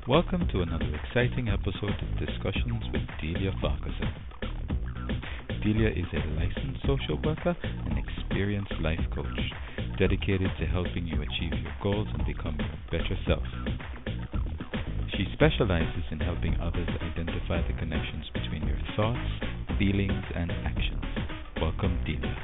Welcome to another exciting episode of Discussions with Delia Farquharson. Delia is a licensed social worker and experienced life coach, dedicated to helping you achieve your goals and become your better self. She specializes in helping others identify the connections between your thoughts, feelings, and actions. Welcome, Delia.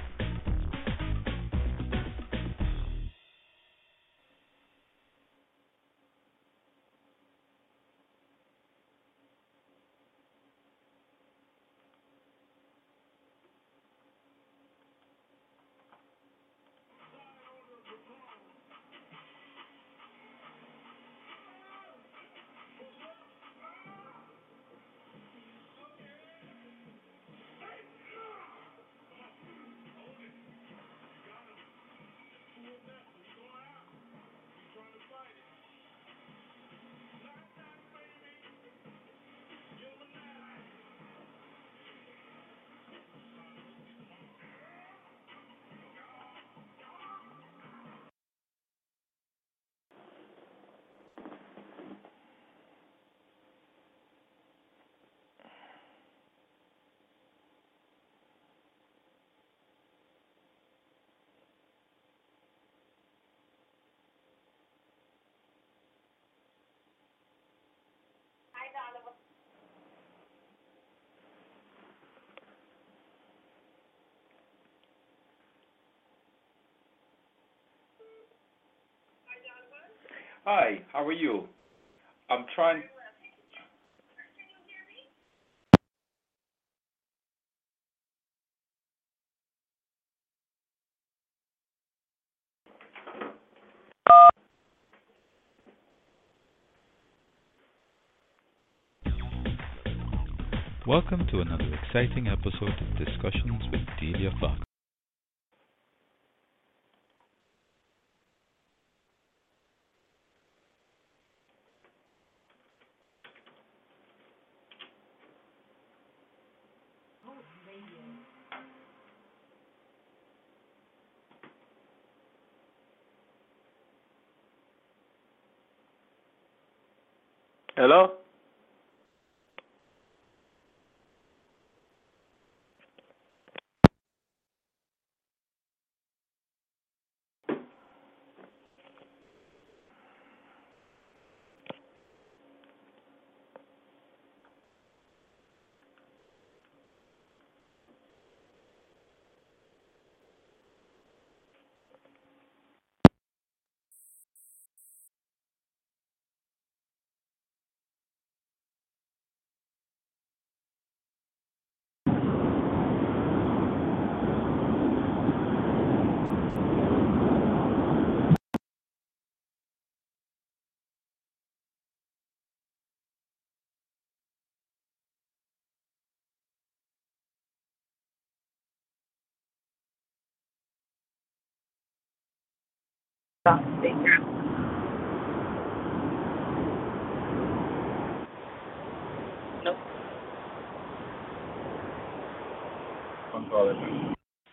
Hi, how are you? I'm trying. Welcome to another exciting episode of Discussions with Delia Farquharson. Hello? Nope. Control it.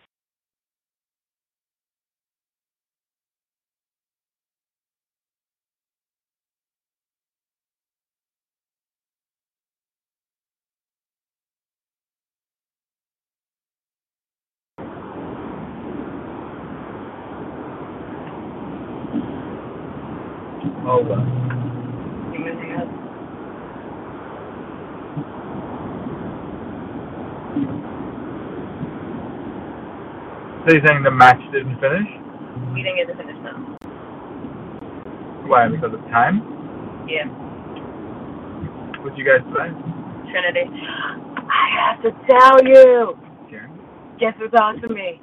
Hold on. You missing us? So you're saying the match didn't finish? We didn't get to finish them. Why? Because of time? Yeah. What you guys play? Trinity. I have to tell you. Karen? Guess who talked to me?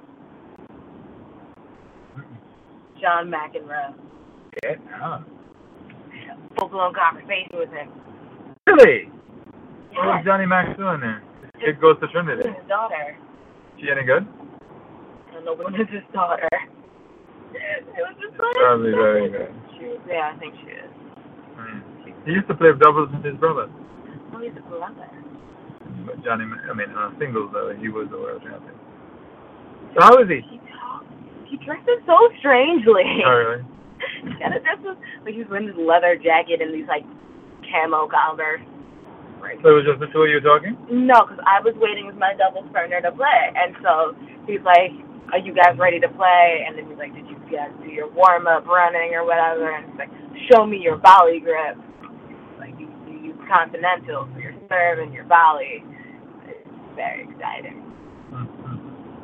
John McEnroe. Yeah. Oh. Full-blown conversation with him. Really? What was Yes. Johnny Mac doing there? This kid goes to Trinity. His daughter. She any good? I don't know when is his daughter. It was just like Probably very good. Yeah, I think she is. He used to play doubles with his brother. Oh, he's a brother. But singles though, he was the world champion. So how is he? He dresses so strangely. Oh, really? He kind of dresses like he's wearing this leather jacket and these like camo Converse. Right. So it was just the two of you talking? No, because I was waiting with my doubles partner to play, and so he's like, "Are you guys ready to play?" And then he's like, "Did you guys do your warm up running or whatever?" And he's like, "Show me your volley grip." Like you use continental for your serve and your volley. It's very exciting. Mm-hmm.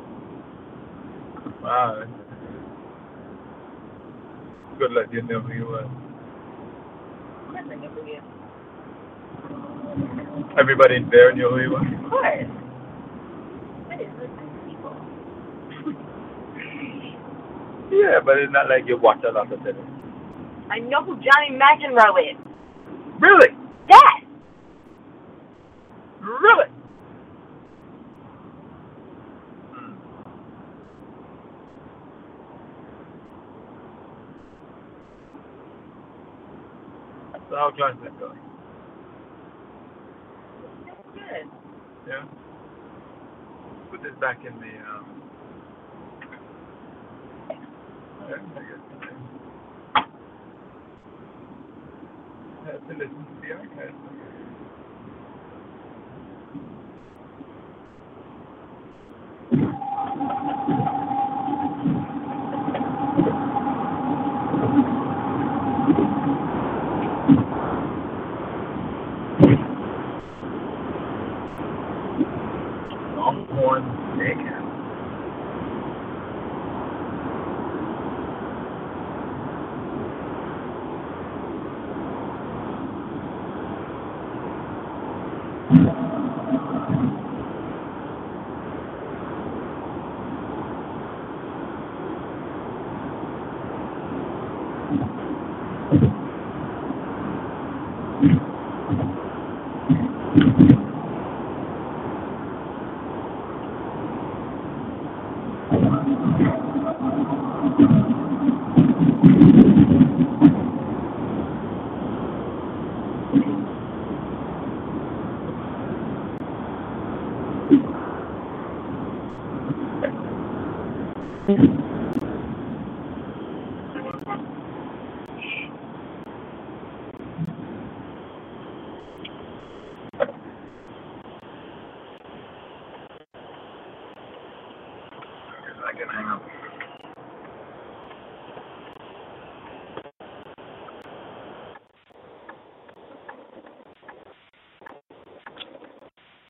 Wow. Good luck, you knew who you were. Of course I knew who you. Everybody in there knew who you were? Of course. What is with people? Yeah, but it's not like you watch a lot of tennis. I know who Johnny McEnroe is. Really? Yes. Really? So how class is going? Good. Yeah. Put this back in the yeah, I guess. I have to listen to the archive. Longhorn Steakhouse. I can hang up.